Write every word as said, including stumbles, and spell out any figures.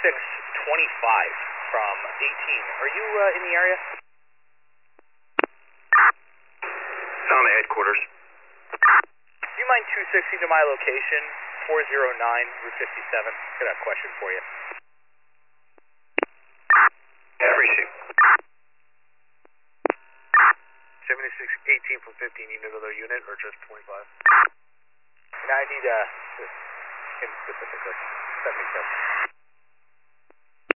six twenty-five from eighteen. Are you uh, in the area? Sound at headquarters. Do you mind two sixty to my location, four oh nine Route fifty-seven? Got a question for you. Everything. seventy-six eighteen from fifteen, you need another unit or just twenty-five? And I need uh, him specifically. That makes sense.